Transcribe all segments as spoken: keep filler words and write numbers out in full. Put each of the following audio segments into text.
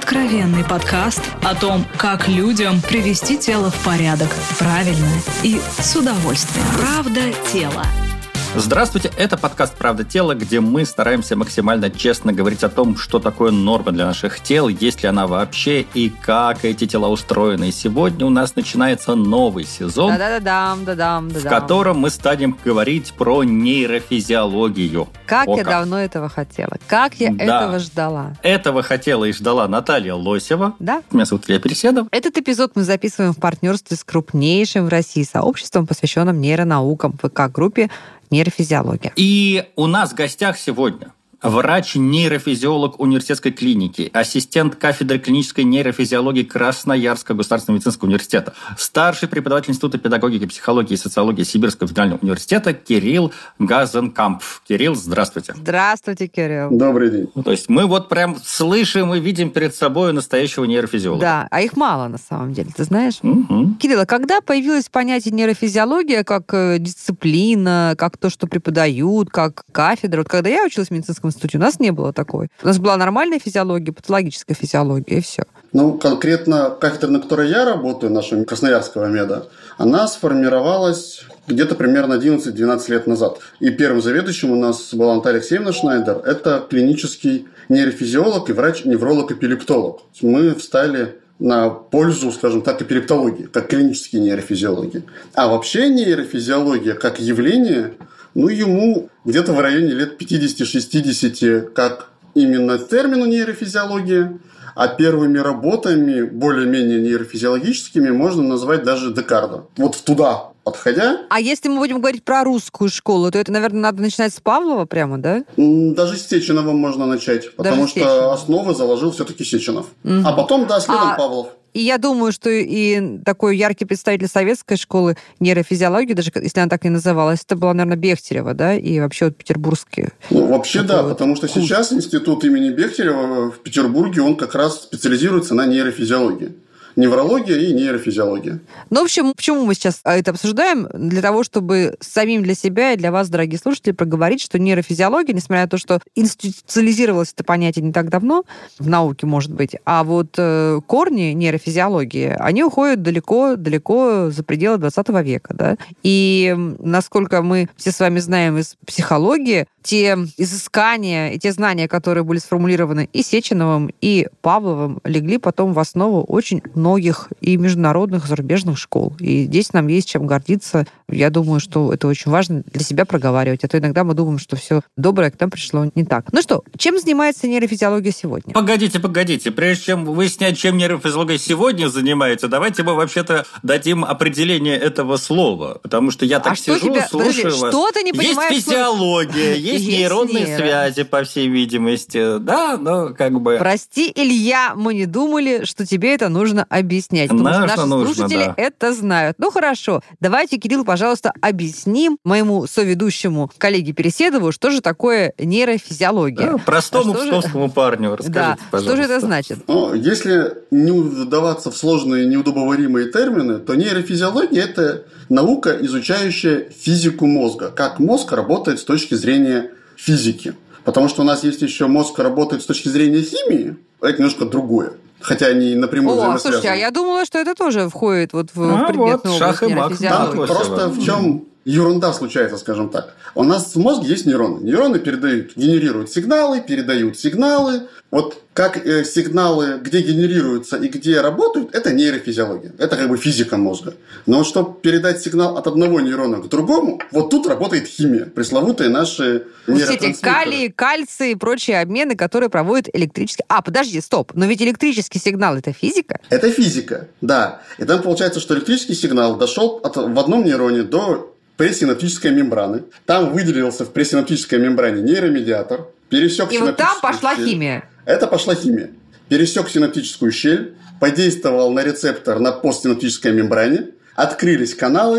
Откровенный подкаст о том, как людям привести тело в порядок правильно и с удовольствием. Правда тела. Здравствуйте, это подкаст «Правда тела», где мы стараемся максимально честно говорить о том, что такое норма для наших тел, есть ли она вообще и как эти тела устроены. И сегодня у нас начинается новый сезон, да-да-да-дам, да-дам, да-дам. в котором мы станем говорить про нейрофизиологию. Как О, я как. давно этого хотела, как я Да. этого ждала. Этого хотела и ждала Наталья Лосева. Да? Меня зовут Илья Переседов. Этот эпизод мы записываем в партнерстве с крупнейшим в России сообществом, посвященным нейронаукам, в ВК-группе «Нейрофизиология». И у нас в гостях сегодня врач-нейрофизиолог университетской клиники, ассистент кафедры клинической нейрофизиологии Красноярского государственного медицинского университета, старший преподаватель Института педагогики, психологии и социологии Сибирского федерального университета Кирилл Газенкампф. Кирилл, здравствуйте. Здравствуйте, Кирилл. Добрый день. То есть мы вот прям слышим и видим перед собой настоящего нейрофизиолога. Да, а их мало на самом деле, ты знаешь? Угу. Кирилл, а когда появилось понятие нейрофизиология как э, дисциплина, как то, что преподают, как кафедра? Вот когда я училась в медицинском институте, у нас не было такой. У нас была нормальная физиология, патологическая физиология, и все. Ну, конкретно кафедра, на которой я работаю, нашего Красноярского меда, она сформировалась где-то примерно одиннадцать-двенадцать лет назад. И первым заведующим у нас была Наталья Алексеевна Шнайдер. Это клинический нейрофизиолог и врач-невролог-эпилептолог. Мы встали на пользу, скажем так, эпилептологии, как клинические нейрофизиологи. А вообще нейрофизиология как явление, ну, ему где-то в районе лет пятьдесят-шестьдесят, как именно термину нейрофизиология, а первыми работами, более-менее нейрофизиологическими, можно назвать даже Декарда. Вот туда подходя. А если мы будем говорить про русскую школу, то это, наверное, надо начинать с Павлова прямо, да? Даже с Сеченова можно начать, потому Даже что Сеченова. основы заложил все-таки Сеченов. Угу. А потом, да, следом А... Павлов. И я думаю, что и такой яркий представитель советской школы нейрофизиологии, даже если она так не называлась, это была, наверное, Бехтерева, да, и вообще вот петербургские. Ну, вообще, да, вот потому что курс. Сейчас институт имени Бехтерева в Петербурге, он как раз специализируется на нейрофизиологии. Неврология и нейрофизиология. Ну, в общем, почему мы сейчас это обсуждаем? Для того, чтобы самим для себя и для вас, дорогие слушатели, проговорить, что нейрофизиология, несмотря на то, что институциализировалось это понятие не так давно, в науке, может быть, а вот э, корни нейрофизиологии, они уходят далеко-далеко за пределы двадцатого века, да? И насколько мы все с вами знаем из психологии, те изыскания и те знания, которые были сформулированы и Сеченовым, и Павловым, легли потом в основу очень многих и международных, и зарубежных школ. И здесь нам есть чем гордиться. Я думаю, что это очень важно для себя проговаривать. А то иногда мы думаем, что все доброе к нам пришло не так. Ну что, чем занимается нейрофизиология сегодня? Погодите, погодите. Прежде чем выяснять, чем нейрофизиология сегодня занимается, давайте мы вообще-то дадим определение этого слова. Потому что я так а сижу, что тебя... слушаю Подожди, вас. Что ты не понимаешь? Есть физиология, есть, есть нейронные нейро. связи, по всей видимости. Да, но как бы... Прости, Илья, мы не думали, что тебе это нужно объяснять. Потому Нужно, что наши нужно, слушатели да. это знают. Ну, хорошо. Давайте, Кирилл, пожалуйста, объясним моему соведущему коллеге Переседову, что же такое нейрофизиология. Да, простому а псковскому же... парню расскажите, да. пожалуйста. Что же это значит? Ну, если не вдаваться в сложные, неудобоваримые термины, то нейрофизиология – это наука, изучающая физику мозга. Как мозг работает с точки зрения физики. Потому что у нас есть еще мозг работает с точки зрения химии, а это немножко другое. Хотя они напрямую О, взаимосвязаны. слушайте, а я думала, что это тоже входит вот в, а в предметную вот, область шах и мат, нейрофизиологии. да, Просто в чем ерунда случается, скажем так. У нас в мозге есть нейроны. Нейроны передают, генерируют сигналы, передают сигналы. Вот как э, сигналы, где генерируются и где работают, это нейрофизиология. Это как бы физика мозга. Но вот чтобы передать сигнал от одного нейрона к другому, вот тут работает химия. Пресловутые наши нейротрансмиттеры. Эти калий, кальций и прочие обмены, которые проводят электрический... А, подожди, стоп. Но ведь электрический сигнал – это физика? Это физика, да. И там получается, что электрический сигнал дошел от, в одном нейроне до пресинаптической мембраны. Там выделился в пресинаптической мембране нейромедиатор, пересек И вот там пошла щель. химия. Это пошла химия. Пересек синаптическую щель, подействовал на рецептор на постсинаптической мембране, открылись каналы,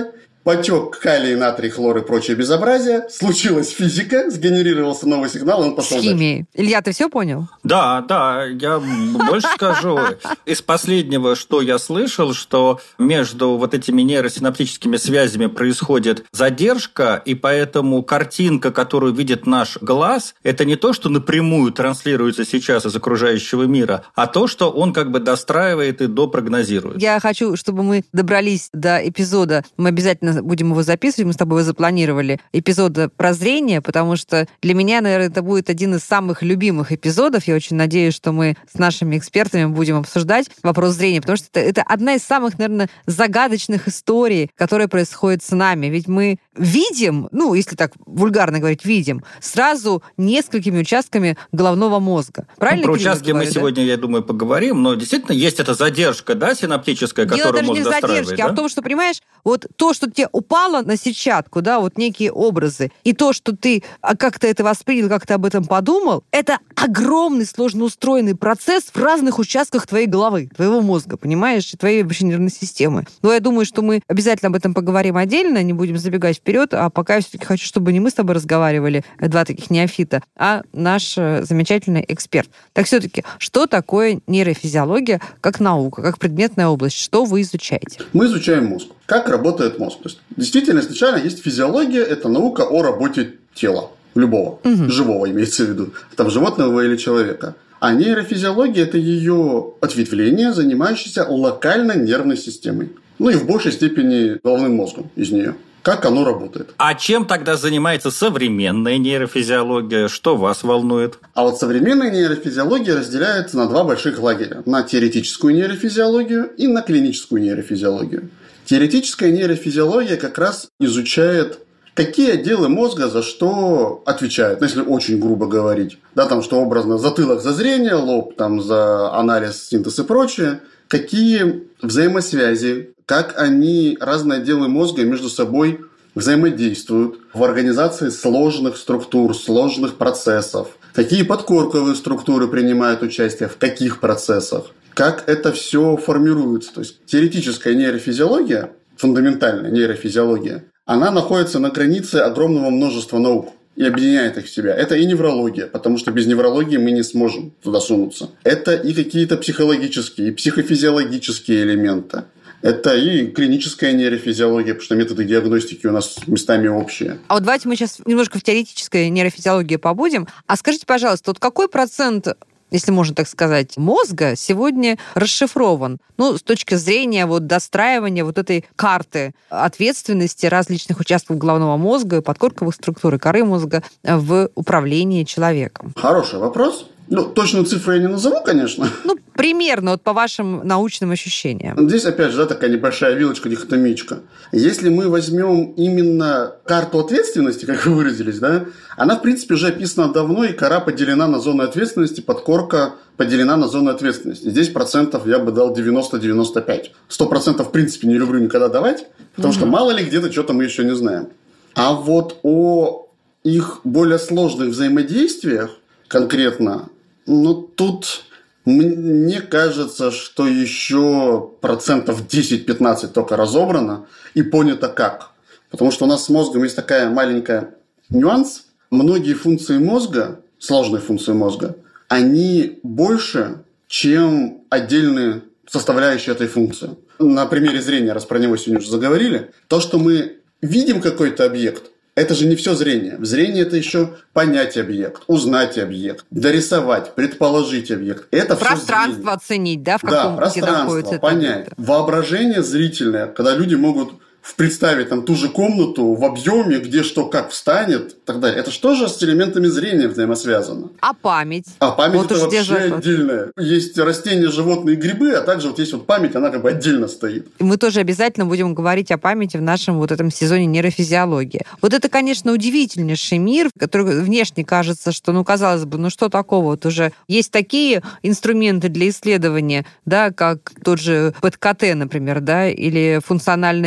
потек калий, натрий, хлор и прочее безобразие, случилась физика, сгенерировался новый сигнал, и он пошел с химией. Дальше. Илья, ты все понял? Да, да, я больше скажу. Из последнего, что я слышал, что между вот этими нейросинаптическими связями происходит задержка, и поэтому картинка, которую видит наш глаз, это не то, что напрямую транслируется сейчас из окружающего мира, а то, что он как бы достраивает и допрогнозирует. Я хочу, чтобы мы добрались до эпизода, мы обязательно будем его записывать, мы с тобой его запланировали, эпизода про зрение, потому что для меня, наверное, это будет один из самых любимых эпизодов. Я очень надеюсь, что мы с нашими экспертами будем обсуждать вопрос зрения, потому что это, это одна из самых, наверное, загадочных историй, которая происходит с нами. Ведь мы видим, ну, если так вульгарно говорить, видим, сразу несколькими участками головного мозга. Правильно, ну, про Кирилл, участки говорю, мы сегодня, да? я думаю, поговорим, но действительно есть эта задержка, да, синаптическая, Дело которую даже мозг не в достраивает, задержке, да? а в том, что, понимаешь, вот то, что тебе упало на сетчатку, да, вот некие образы, и то, что ты как-то это воспринял, как ты об этом подумал, это огромный, сложно устроенный процесс в разных участках твоей головы, твоего мозга, понимаешь, и твоей вообще нервной системы. Но я думаю, что мы обязательно об этом поговорим отдельно, не будем забегать вперед, а пока я все-таки хочу, чтобы не мы с тобой разговаривали, два таких неофита, а наш замечательный эксперт. Так все-таки, что такое нейрофизиология как наука, как предметная область? Что вы изучаете? Мы изучаем мозг. Как работает мозг? То есть, действительно, изначально есть физиология, это наука о работе тела. Любого. Угу. Живого имеется в виду. Там животного или человека. А нейрофизиология – это ее ответвление, занимающееся локальной нервной системой. Ну и в большей степени головным мозгом из нее. Как оно работает. А чем тогда занимается современная нейрофизиология? Что вас волнует? А вот современная нейрофизиология разделяется на два больших лагеря. На теоретическую нейрофизиологию и на клиническую нейрофизиологию. Теоретическая нейрофизиология как раз изучает, какие отделы мозга за что отвечают, ну, если очень грубо говорить. Да, там, что образно, затылок за зрение, лоб там, за анализ, синтез и прочее. Какие взаимосвязи, как они, разные отделы мозга между собой взаимодействуют в организации сложных структур, сложных процессов. Какие подкорковые структуры принимают участие, в каких процессах. Как это все формируется. То есть теоретическая нейрофизиология, фундаментальная нейрофизиология, она находится на границе огромного множества наук и объединяет их в себя. Это и неврология, потому что без неврологии мы не сможем туда сунуться. Это и какие-то психологические, и психофизиологические элементы. Это и клиническая нейрофизиология, потому что методы диагностики у нас местами общие. А вот давайте мы сейчас немножко в теоретической нейрофизиологии побудем. А скажите, пожалуйста, вот какой процент, если можно так сказать, мозга сегодня расшифрован? Ну, с точки зрения вот достраивания вот этой карты ответственности различных участков головного мозга, подкорковых структур и коры мозга в управлении человеком. Хороший вопрос. Ну, точную цифру я не назову, конечно. Ну, примерно, вот по вашим научным ощущениям. Здесь, опять же, да, такая небольшая вилочка, дихотомичка. Если мы возьмем именно карту ответственности, как вы выразились, да, она, в принципе, уже описана давно, и кора поделена на зоны ответственности, подкорка поделена на зоны ответственности. Здесь процентов я бы дал девяносто - девяносто пять. Сто процентов, в принципе, не люблю никогда давать, потому угу. что мало ли где-то что-то мы еще не знаем. А вот о их более сложных взаимодействиях конкретно, ну, тут мне кажется, что еще процентов десять-пятнадцать только разобрано и понято как. Потому что у нас с мозгом есть такая маленькая нюанс. Многие функции мозга, сложные функции мозга, они больше, чем отдельные составляющие этой функции. На примере зрения, раз про него сегодня уже заговорили, то, что мы видим какой-то объект, это же не все зрение. В зрении это еще понять объект, узнать объект, дорисовать, предположить объект. Это пространство оценить, да, в каком да, пути находится. Понять. Воображение зрительное, когда люди могут представить там ту же комнату в объеме, где что как встанет и так далее. Это что же с элементами зрения взаимосвязано? А память? А память вот это вообще же... отдельная. Есть растения, животные, грибы, а также вот есть вот память, она как бы отдельно стоит. Мы тоже обязательно будем говорить о памяти в нашем вот этом сезоне нейрофизиологии. Вот это, конечно, удивительнейший мир, который внешне кажется, что, ну, казалось бы, ну что такого? Вот уже есть такие инструменты для исследования, да, как тот же пэт ка тэ, например, да, или функциональное эм эр тэ,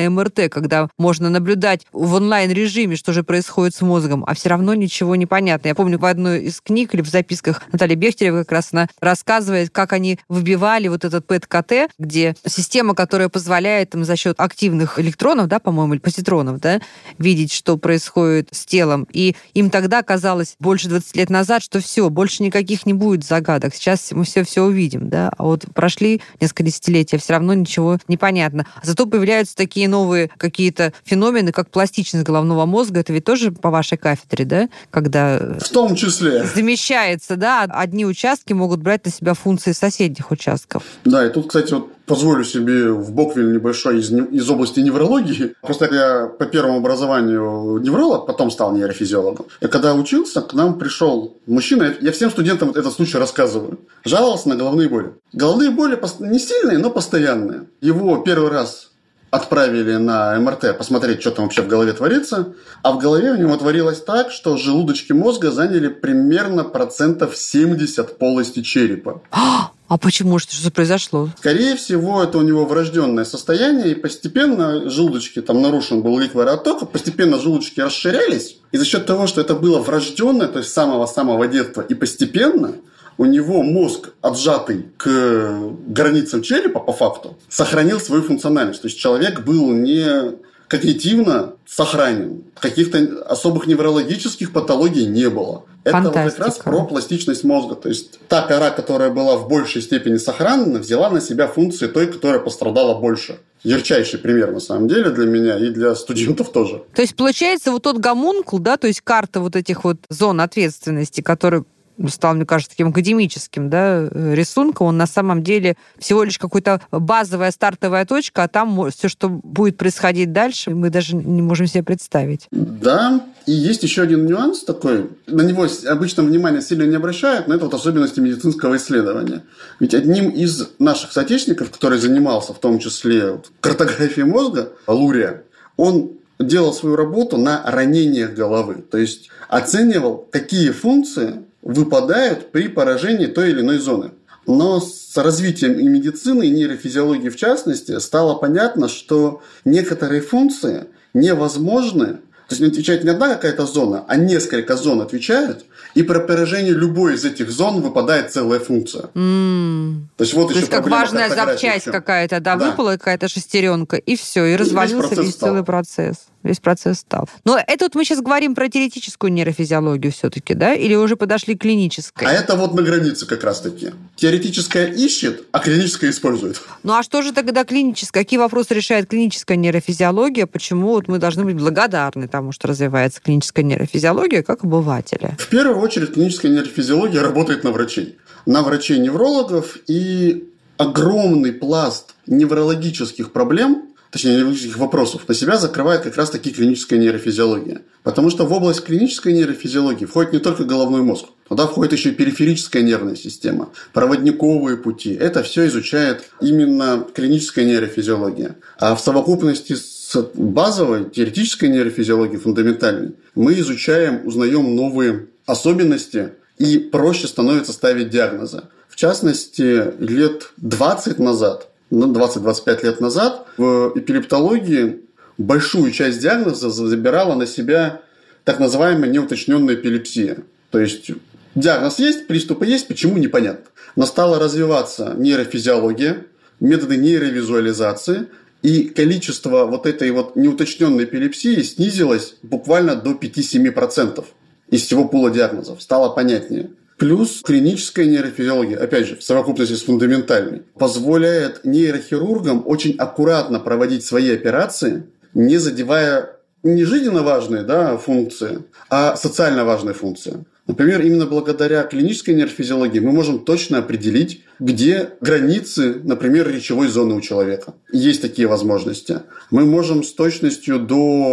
когда можно наблюдать в онлайн-режиме, что же происходит с мозгом, а все равно ничего не понятно. Я помню, в одной из книг или в записках Натальи Бехтеревой как раз она рассказывает, как они выбивали вот этот пэт-КТ, где система, которая позволяет им за счет активных электронов, да, по-моему, или позитронов, да, видеть, что происходит с телом. И им тогда казалось, больше двадцати лет назад, что все, больше никаких не будет загадок. Сейчас мы все-все увидим, да. А вот прошли несколько десятилетий, а все равно ничего не понятно. Зато появляются такие новые какие-то феномены, как пластичность головного мозга. Это ведь тоже по вашей кафедре, да? Когда в том числе замещается, да, одни участки могут брать на себя функции соседних участков. Да, и тут, кстати, вот позволю себе в боквиль небольшой из, из области неврологии. Просто я по первому образованию невролог, потом стал нейрофизиологом. И когда учился, к нам пришел мужчина, я всем студентам этот случай рассказываю, жаловался на головные боли. Головные боли не сильные, но постоянные. Его первый раз отправили на эм эр тэ посмотреть, что там вообще в голове творится, а в голове у него творилось так, что желудочки мозга заняли примерно процентов семьдесят полости черепа. А почему? Что же произошло? Скорее всего, это у него врожденное состояние, и постепенно желудочки, там нарушен был ликвороотток, постепенно желудочки расширялись, и за счет того, что это было врожденное, то есть с самого-самого детства, и постепенно у него мозг, отжатый к границам черепа, по факту, сохранил свою функциональность. То есть человек был не когнитивно сохранен, каких-то особых неврологических патологий не было. Это вот как раз про пластичность мозга. То есть та кора, которая была в большей степени сохранена, взяла на себя функции той, которая пострадала больше. Ярчайший пример, на самом деле, для меня и для студентов тоже. То есть, получается, вот тот гомункул, да, то есть карта вот этих вот зон ответственности, которые стал, мне кажется, таким академическим, да, рисунком, он на самом деле всего лишь какая-то базовая стартовая точка, а там все, что будет происходить дальше, мы даже не можем себе представить. Да, и есть еще один нюанс такой, на него обычно внимание сильно не обращают, но это вот особенности медицинского исследования. Ведь одним из наших соотечественников, который занимался в том числе картографией мозга, Лурия, он делал свою работу на ранениях головы, то есть оценивал, какие функции выпадают при поражении той или иной зоны. Но с развитием и медицины, и нейрофизиологии в частности, стало понятно, что некоторые функции невозможны. То есть не отвечает не одна какая-то зона, а несколько зон отвечают, и при поражении любой из этих зон выпадает целая функция. Mm. То есть вот То еще есть как важная запчасть какая-то, да, да, выпала какая-то шестеренка, и все, и, и развалился весь, весь целый процесс. Весь процесс стал. Но это вот мы сейчас говорим про теоретическую нейрофизиологию все-таки, да? Или уже подошли к клинической? А это вот на границе как раз-таки. Теоретическая ищет, а клиническая использует. Ну а что же тогда клиническая? Какие вопросы решает клиническая нейрофизиология? Почему вот мы должны быть благодарны тому, что развивается клиническая нейрофизиология, как обыватели? В первую очередь клиническая нейрофизиология работает на врачей. На врачей-неврологов, и огромный пласт неврологических проблем, точнее, неврологических вопросов, на себя закрывает как раз-таки клиническая нейрофизиология. Потому что в область клинической нейрофизиологии входит не только головной мозг, туда входит еще и периферическая нервная система, проводниковые пути. Это все изучает именно клиническая нейрофизиология. А в совокупности с базовой теоретической нейрофизиологией, фундаментальной, мы изучаем, узнаем новые особенности, и проще становится ставить диагнозы. В частности, лет двадцать назад, двадцать-двадцать пять лет назад в эпилептологии большую часть диагноза забирала на себя так называемая неуточненная эпилепсия. То есть диагноз есть, приступы есть, почему непонятно. Но стала развиваться нейрофизиология, методы нейровизуализации, и количество вот этой вот неуточненной эпилепсии снизилось буквально до пять-семь процентов из всего пула диагнозов. Стало понятнее. Плюс клиническая нейрофизиология, опять же, в совокупности с фундаментальной, позволяет нейрохирургам очень аккуратно проводить свои операции, не задевая не жизненно важные, да, функции, а социально важные функции. Например, именно благодаря клинической нейрофизиологии мы можем точно определить, где границы, например, речевой зоны у человека. Есть такие возможности. Мы можем с точностью до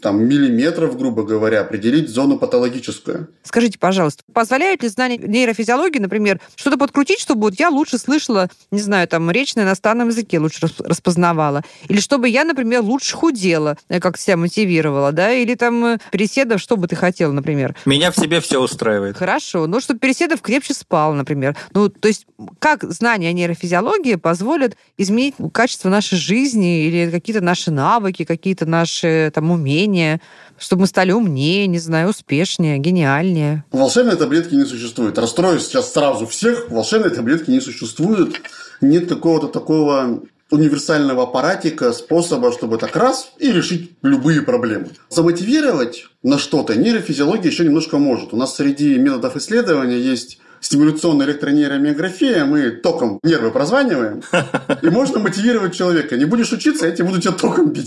там, миллиметров, грубо говоря, определить зону патологическую. Скажите, пожалуйста, позволяют ли знания нейрофизиологии, например, что-то подкрутить, чтобы вот я лучше слышала, не знаю, там, речь на иностранном языке лучше распознавала, или чтобы я, например, лучше худела, как себя мотивировала, да, или там Переседов, что бы ты хотела, например? Меня в себе все устраивает. Хорошо, ну, чтобы Переседов крепче спал, например. Ну, то есть, как знания о нейрофизиологии позволят изменить качество нашей жизни или какие-то наши навыки, какие-то наши там умения, чтобы мы стали умнее, не знаю, успешнее, гениальнее? Волшебной таблетки не существует. Расстрою сейчас сразу всех. Волшебной таблетки не существует. Нет какого-то такого универсального аппаратика, способа, чтобы так раз и решить любые проблемы. Замотивировать на что-то нейрофизиология еще немножко может. У нас среди методов исследования есть стимуляционная электронейромиография, мы током нервы прозваниваем, и можно мотивировать человека. Не будешь учиться, я тебе буду тебя током бить.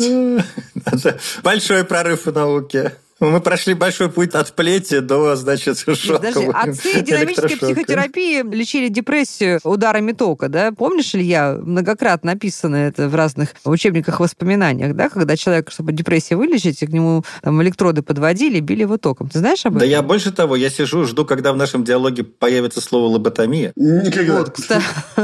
Большой прорыв в науке. Мы прошли большой путь от плети до, значит, шока. Подожди, отцы динамической психотерапии лечили депрессию ударами тока, да? Помнишь, Илья, многократно написано это в разных учебниках, воспоминаниях, да? Когда человек, чтобы депрессию вылечить, к нему там электроды подводили, били его током. Ты знаешь об этом? Да я больше того, я сижу, жду, когда в нашем диалоге появится слово лоботомия. Никогда. Вот, кстати.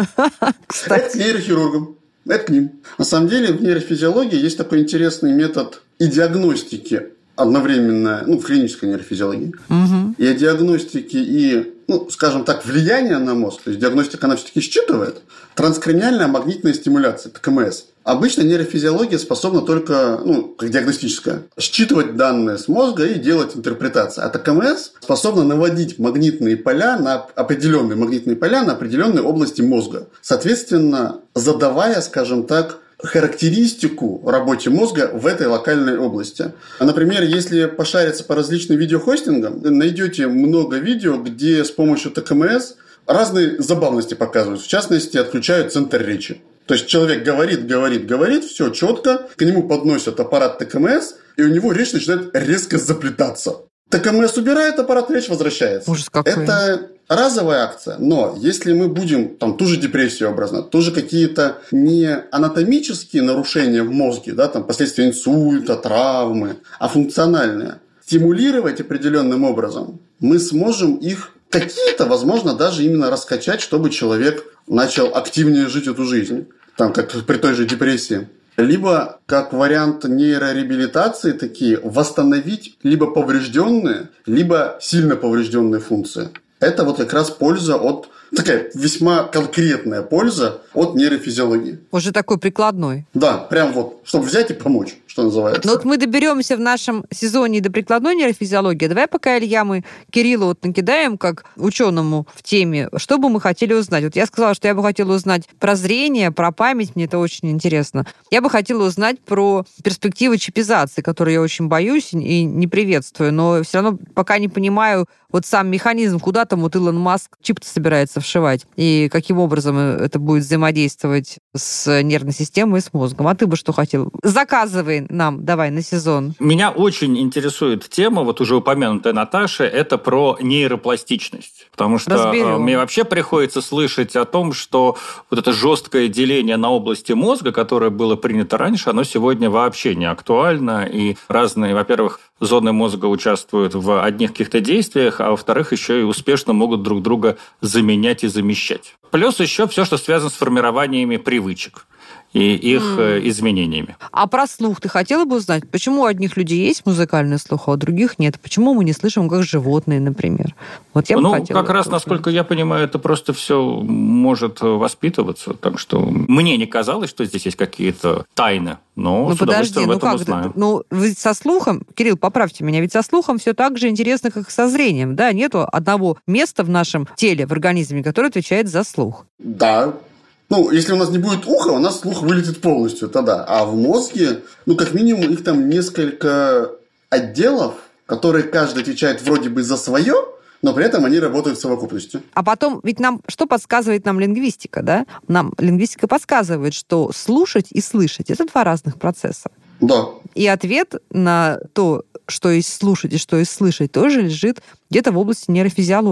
Это к нейрохирургам. Это к ним. На самом деле в нейрофизиологии есть такой интересный метод и диагностики одновременно, ну, в клинической нейрофизиологии, угу. и о диагностике, и, ну, скажем так, влияние на мозг. То есть диагностика, она все-таки считывает. Транскраниальная магнитная стимуляция, Т К М С. Обычно нейрофизиология способна только, ну, как диагностическая, считывать данные с мозга и делать интерпретации. А Т К М С способна наводить магнитные поля на определенные магнитные поля на определенные области мозга. Соответственно, задавая, скажем так, характеристику работе мозга в этой локальной области. Например, если пошариться по различным видеохостингам, найдете много видео, где с помощью Т К М С разные забавности показывают. В частности, отключают центр речи. То есть человек говорит, говорит, говорит, все четко, к нему подносят аппарат Т К М С, и у него речь начинает резко заплетаться. Т К М С убирает, аппарат речь возвращается. Ужас какой. Это разовая акция, но если мы будем там ту же депрессию образно, тоже какие-то не анатомические нарушения в мозге, да, там последствия инсульта, травмы, а функциональные, стимулировать определенным образом, мы сможем их какие-то, возможно, даже именно раскачать, чтобы человек начал активнее жить эту жизнь, там, как при той же депрессии. Либо, как вариант нейрореабилитации, такие, восстановить либо поврежденные, либо сильно поврежденные функции. Это вот как раз польза от... Такая весьма конкретная польза от нейрофизиологии. Уже такой прикладной. Да, прям вот, чтобы взять и помочь, что называется. Но вот мы доберемся в нашем сезоне до прикладной нейрофизиологии. Давай пока, Илья, мы Кириллу вот накидаем, как ученому в теме, что бы мы хотели узнать. Вот я сказала, что я бы хотела узнать про зрение, про память, мне это очень интересно. Я бы хотела узнать про перспективы чипизации, которые я очень боюсь и не приветствую, но все равно пока не понимаю вот сам механизм, куда там вот Илон Маск чип-то собирается вшивать, и каким образом это будет взаимодействовать с нервной системой и с мозгом. А ты бы что хотел? Заказывай нам, давай, на сезон. Меня очень интересует тема, вот уже упомянутая Наташа, это про нейропластичность. Потому что Разберем. Мне вообще приходится слышать о том, что вот это жесткое деление на области мозга, которое было принято раньше, оно сегодня вообще не актуально. И разные, во-первых, зоны мозга участвуют в одних каких-то действиях, а во-вторых, еще и успешно могут друг друга заменять и замещать. Плюс еще все, что связано с формированиями привычек и их mm. изменениями. А про слух ты хотела бы узнать? Почему у одних людей есть музыкальный слух, а у других нет? Почему мы не слышим, как животные, например? Вот я бы ну, хотела как раз, узнать. Насколько я понимаю, это просто все может воспитываться. Так что мне не казалось, что здесь есть какие-то тайны, но ну, с удовольствием подожди, об этом ну как узнаю. Это? Ну, ведь со слухом, Кирилл, поправьте меня, ведь со слухом все так же интересно, как и со зрением. Да, нету одного места в нашем теле, в организме, которое отвечает за слух. Да. Ну, если у нас не будет уха, у нас слух вылетит полностью, тогда. А в мозге, ну, как минимум, их там несколько отделов, которые каждый отвечает вроде бы за свое, но при этом они работают в совокупности. А потом, ведь нам, что подсказывает нам лингвистика, да? Нам лингвистика подсказывает, что слушать и слышать – это два разных процесса. Да. И ответ на то, что есть слушать и что есть слышать, тоже лежит где-то в области нейрофизиологии.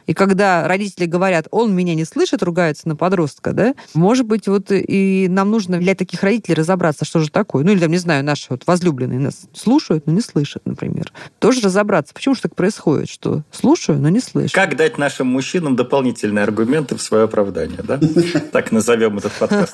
И когда родители говорят, он меня не слышит, ругаются на подростка, да, может быть, вот и нам нужно для таких родителей разобраться, что же такое. Ну, или там, не знаю, наши вот возлюбленные нас слушают, но не слышат, например. Тоже разобраться, почему же так происходит, что слушаю, но не слышу. Как дать нашим мужчинам дополнительные аргументы в свое оправдание, да? Так назовем этот подкаст.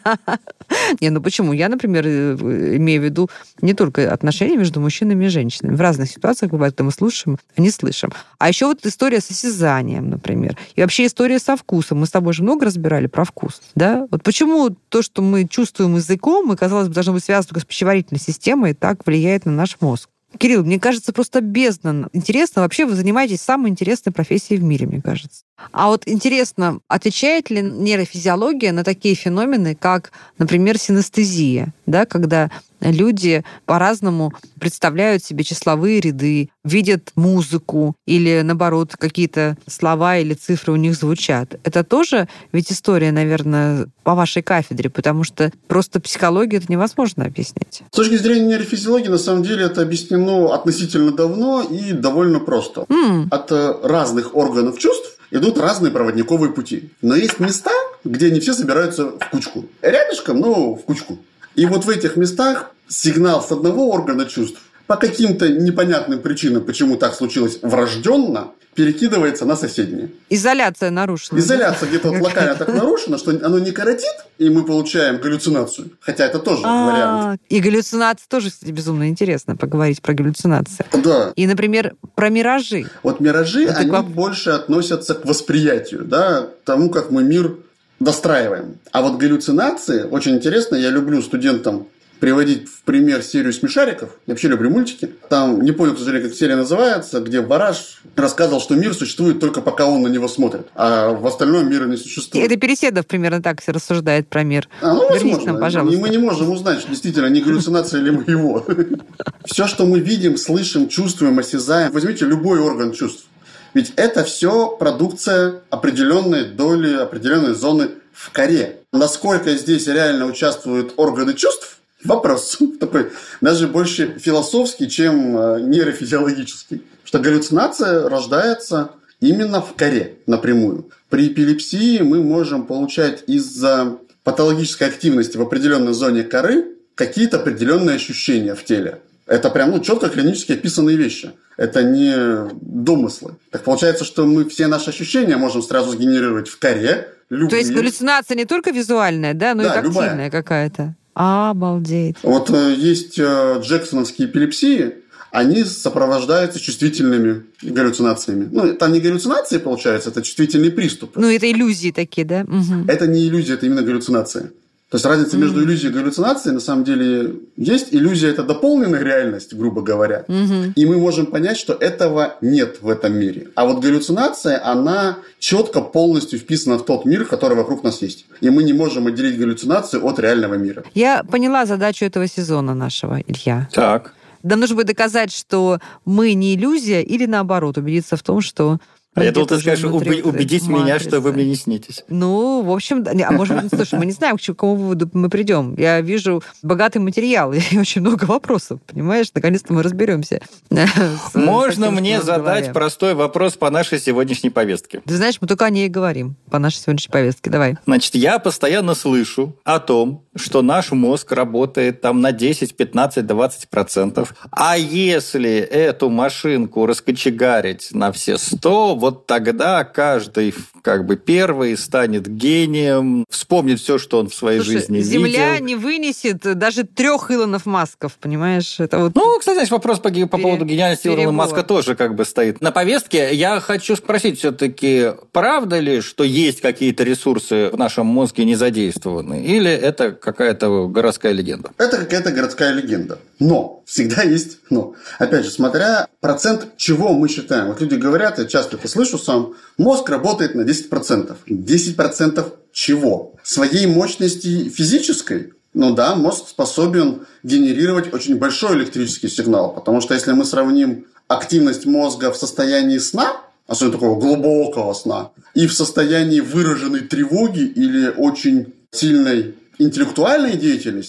Не, ну почему? Я, например, имею в виду не только отношения между мужчинами и женщинами. В разных ситуациях бывает, когда мы слушаем, а не слышим. А еще вот история с осязанием, например. И вообще история со вкусом. Мы с тобой же много разбирали про вкус, да? Вот почему то, что мы чувствуем языком, и, казалось бы, должно быть связано только с пищеварительной системой, так влияет на наш мозг. Кирилл, мне кажется, просто бездна. Интересно, вообще вы занимаетесь самой интересной профессией в мире, мне кажется. А вот интересно, отвечает ли нейрофизиология на такие феномены, как, например, синестезия, да, когда люди по-разному представляют себе числовые ряды, видят музыку или, наоборот, какие-то слова или цифры у них звучат. Это тоже ведь история, наверное, по вашей кафедре, потому что просто психологию это невозможно объяснить. С точки зрения нейрофизиологии, на самом деле, это объяснено относительно давно и довольно просто. Mm. От разных органов чувств идут разные проводниковые пути. Но есть места, где они все собираются в кучку. Рядышком, но в кучку. И вот в этих местах сигнал с одного органа чувств по каким-то непонятным причинам, почему так случилось врожденно, перекидывается на соседние. Изоляция нарушена. Изоляция где-то вот локально так нарушена, что оно не коротит, и мы получаем галлюцинацию. Хотя это тоже вариант. И галлюцинации тоже, кстати, безумно интересно поговорить про галлюцинации. Да. И, например, про миражи. Вот миражи, они больше относятся к восприятию, да, к тому, как мы мир достраиваем. А вот галлюцинации, очень интересно, я люблю студентам приводить в пример серию «Смешариков». Я вообще люблю мультики. Там, не помню, к сожалению, как серия называется, где Бараш рассказывал, что мир существует только пока он на него смотрит, а в остальном мира не существует. Это Переседов примерно так рассуждает про мир. А, ну, Вернись нам, пожалуйста. И мы не можем узнать, действительно, не галлюцинация ли мы его. Все, что мы видим, слышим, чувствуем, осязаем. Возьмите любой орган чувств. Ведь это все продукция определенной доли, определенной зоны в коре. Насколько здесь реально участвуют органы чувств? Вопрос такой, даже больше философский, чем нейрофизиологический. Что галлюцинация рождается именно в коре напрямую. При эпилепсии мы можем получать из-за патологической активности в определенной зоне коры какие-то определенные ощущения в теле. Это прям ну, четко клинически описанные вещи. Это не домыслы. Так получается, что мы все наши ощущения можем сразу сгенерировать в коре. Любви. То есть галлюцинация не только визуальная, да, но да, и тактильная любая. Какая-то. Обалдеть. Вот э, есть э, джексоновские эпилепсии, они сопровождаются чувствительными галлюцинациями. Ну, там не галлюцинации, получается, это чувствительные приступы. Ну, это иллюзии такие, да? Угу. Это не иллюзия, это именно галлюцинация. То есть разница между mm-hmm. иллюзией и галлюцинацией на самом деле есть. Иллюзия – это дополненная реальность, грубо говоря. Mm-hmm. И мы можем понять, что этого нет в этом мире. А вот галлюцинация, она четко полностью вписана в тот мир, который вокруг нас есть. И мы не можем отделить галлюцинацию от реального мира. Я поняла задачу этого сезона нашего, Илья. Так. Нам нужно будет доказать, что мы не иллюзия, или наоборот, убедиться в том, что... А я думал, ты скажешь, убедить меня, что вы мне не снитесь. Ну, в общем, а может быть, слушай, мы не знаем, к какому выводу мы придем. Я вижу богатый материал и очень много вопросов, понимаешь? Наконец-то мы разберемся. Можно мне задать простой вопрос по нашей сегодняшней повестке? Ты знаешь, мы только о ней и говорим, по нашей сегодняшней повестке. Давай. Значит, я постоянно слышу о том, что наш мозг работает там на десять, пятнадцать, двадцать процентов. А если эту машинку раскочегарить на все сто, вот тогда каждый как бы первый станет гением, вспомнит все, что он в своей Слушай, жизни Земля видел. Земля не вынесет даже трех Илонов Масков, понимаешь? Это вот ну, кстати, знаешь, вопрос по, по поводу гениальности Илона Маска тоже как бы стоит на повестке. Я хочу спросить все-таки, правда ли, что есть какие-то ресурсы в нашем мозге не задействованы? Или это какая-то городская легенда? Это какая-то городская легенда. Но, всегда есть но. Опять же, смотря процент чего мы считаем. Вот люди говорят, я часто это слышу сам, мозг работает на десять процентов. десять процентов чего? Своей мощности физической? Ну да, мозг способен генерировать очень большой электрический сигнал. Потому что если мы сравним активность мозга в состоянии сна, особенно такого глубокого сна, и в состоянии выраженной тревоги или очень сильной интеллектуальной деятельности,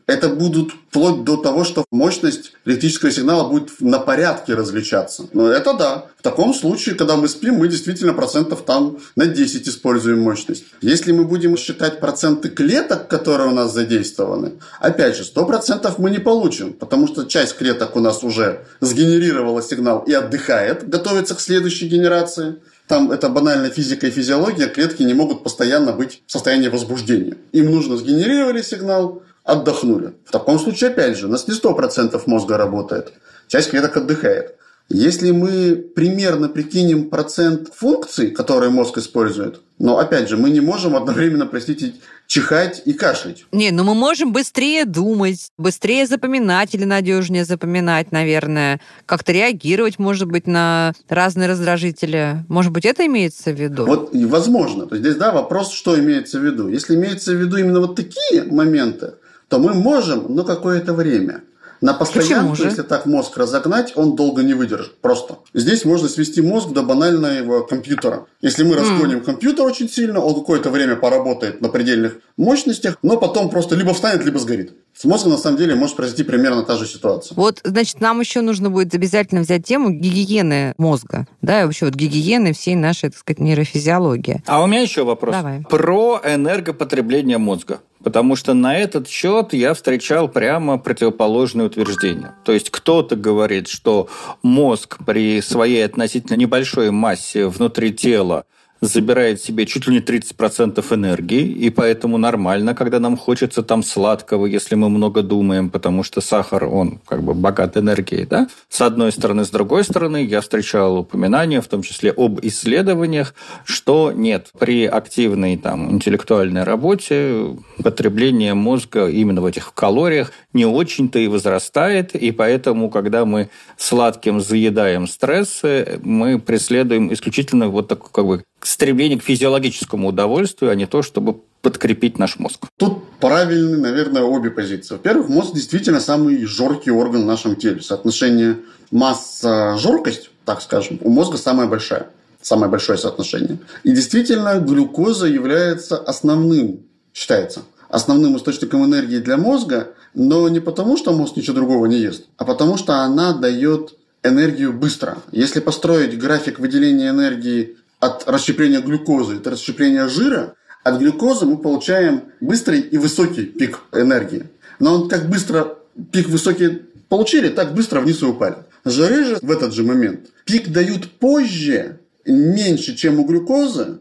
Это будут вплоть до того, что мощность электрического сигнала будет на порядке различаться. Но это да. В таком случае, когда мы спим, мы действительно процентов там на десять используем мощность. Если мы будем считать проценты клеток, которые у нас задействованы, опять же, сто процентов мы не получим, потому что часть клеток у нас уже сгенерировала сигнал и отдыхает, готовится к следующей генерации. Там это банальная физика и физиология, клетки не могут постоянно быть в состоянии возбуждения. Им нужно сгенерировали сигнал, отдохнули. В таком случае, опять же, у нас не сто процентов мозга работает, часть клеток отдыхает. Если мы примерно прикинем процент функций, которые мозг использует, но, опять же, мы не можем одновременно, простите, чихать и кашлять. Не, ну мы можем быстрее думать, быстрее запоминать или надежнее запоминать, наверное. Как-то реагировать, может быть, на разные раздражители. Может быть, это имеется в виду? Вот, и возможно. То есть здесь, да, вопрос, что имеется в виду. Если имеется в виду именно вот такие моменты, то мы можем, но какое-то время. На постоянку, если так мозг разогнать, он долго не выдержит. Просто. Здесь можно свести мозг до банального компьютера. Если мы разгоним mm. компьютер очень сильно, он какое-то время поработает на предельных мощностях, но потом просто либо встанет, либо сгорит. С мозгом, на самом деле, может произойти примерно та же ситуация. Вот, значит, нам еще нужно будет обязательно взять тему гигиены мозга. Да, и вообще вот гигиены всей нашей, так сказать, нейрофизиологии. А у меня еще вопрос. Давай. Про энергопотребление мозга. Потому что на этот счет я встречал прямо противоположное утверждение. То есть кто-то говорит, что мозг при своей относительно небольшой массе внутри тела забирает себе чуть ли не тридцать процентов энергии, и поэтому нормально, когда нам хочется там сладкого, если мы много думаем, потому что сахар, он как бы богат энергией, да? С одной стороны. С другой стороны, я встречал упоминания, в том числе об исследованиях, что нет, при активной там интеллектуальной работе потребление мозга именно в этих калориях не очень-то и возрастает, и поэтому, когда мы сладким заедаем стрессы, мы преследуем исключительно вот такой как бы стремление к физиологическому удовольствию, а не то, чтобы подкрепить наш мозг. Тут правильны, наверное, обе позиции. Во-первых, мозг действительно самый жоркий орган в нашем теле. Соотношение масса-жоркость, так скажем, у мозга самое большое. Самое большое соотношение. И действительно, глюкоза является основным, считается, основным источником энергии для мозга, но не потому, что мозг ничего другого не ест, а потому, что она дает энергию быстро. Если построить график выделения энергии от расщепления глюкозы, от расщепления жира, от глюкозы мы получаем быстрый и высокий пик энергии. Но он как быстро пик высокий получили, так быстро вниз и упали. Жиры же в этот же момент пик дают позже, меньше, чем у глюкозы,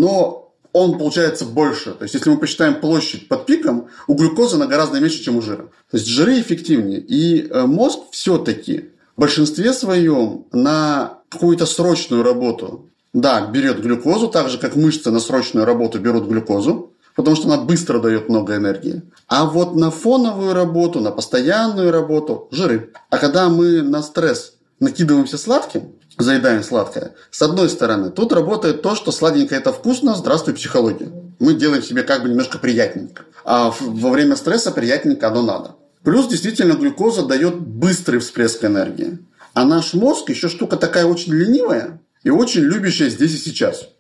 но он получается больше. То есть, если мы посчитаем площадь под пиком, у глюкозы она гораздо меньше, чем у жира. То есть, жиры эффективнее. И мозг все-таки в большинстве своем на какую-то срочную работу, да, берет глюкозу, так же, как мышцы на срочную работу берут глюкозу, потому что она быстро дает много энергии. А вот на фоновую работу, на постоянную работу – жиры. А когда мы на стресс накидываемся сладким, заедаем сладкое, с одной стороны, тут работает то, что сладенькое – это вкусно, здравствуй, психология. Мы делаем себе как бы немножко приятненько. А во время стресса приятненько оно надо. Плюс, действительно, глюкоза дает быстрый всплеск энергии. А наш мозг еще штука такая очень ленивая и очень любящая здесь и сейчас.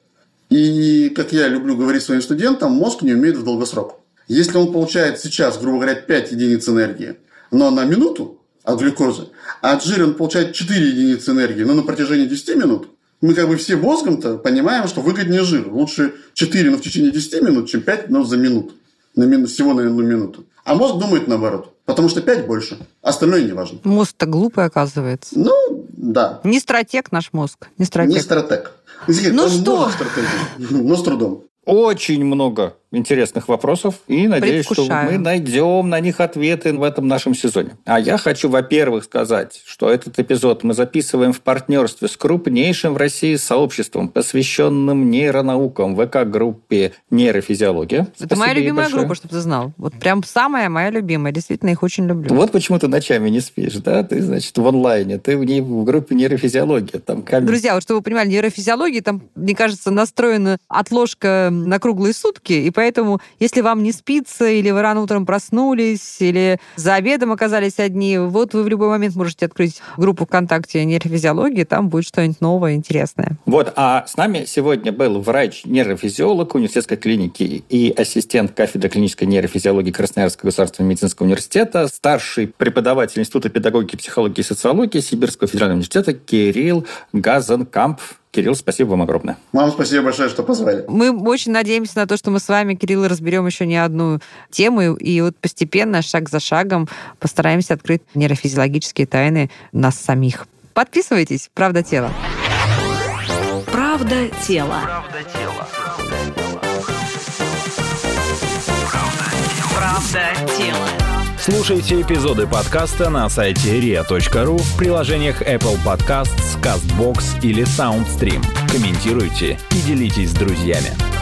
И, как я люблю говорить своим студентам, мозг не умеет в долгосрок. Если он получает сейчас, грубо говоря, пять единиц энергии, но на минуту от глюкозы, а от жира он получает четыре единицы энергии, но на протяжении десяти минут, мы как бы все мозгом-то понимаем, что выгоднее жир. Лучше четыре, но в течение десяти минут, чем пять, но за минуту. На мину, всего на одну минуту. А мозг думает наоборот. Потому что пять больше, остальное не важно. Мозг-то глупый, оказывается. Ну, да. Не стратег наш мозг. Не стратег. Не стратег. Ну он что? Может стратегию, но с трудом. Очень много интересных вопросов, и надеюсь, что мы найдем на них ответы в этом нашем сезоне. А я хочу, во-первых, сказать, что этот эпизод мы записываем в партнерстве с крупнейшим в России сообществом, посвященным нейронаукам, ВК-группе «Нейрофизиология». Это Спасибо моя любимая большое. группа, чтобы ты знал. Вот прям самая моя любимая. Действительно, их очень люблю. Вот почему ты ночами не спишь, да? Ты, значит, в онлайне, ты в, ней, в группе «Нейрофизиология». Там камень... Друзья, вот чтобы вы понимали, нейрофизиология, там, мне кажется, настроена отложка на круглые сутки, и поэтому, если вам не спится, или вы рано утром проснулись, или за обедом оказались одни, вот вы в любой момент можете открыть группу ВКонтакте нейрофизиологии, там будет что-нибудь новое, интересное. Вот, а с нами сегодня был врач-нейрофизиолог университетской клиники и ассистент кафедры клинической нейрофизиологии Красноярского государственного медицинского университета, старший преподаватель Института педагогики, психологии и социологии Сибирского федерального университета Кирилл Газенкамп. Кирилл, спасибо вам огромное. Вам спасибо большое, что позвали. Мы очень надеемся на то, что мы с вами, Кирилл, разберем еще не одну тему, и вот постепенно, шаг за шагом, постараемся открыть нейрофизиологические тайны нас самих. Подписывайтесь. Правда тела. Правда тела. Правда тела. Слушайте эпизоды подкаста на сайте риа точка ру, в приложениях Apple Podcasts, CastBox или SoundStream. Комментируйте и делитесь с друзьями.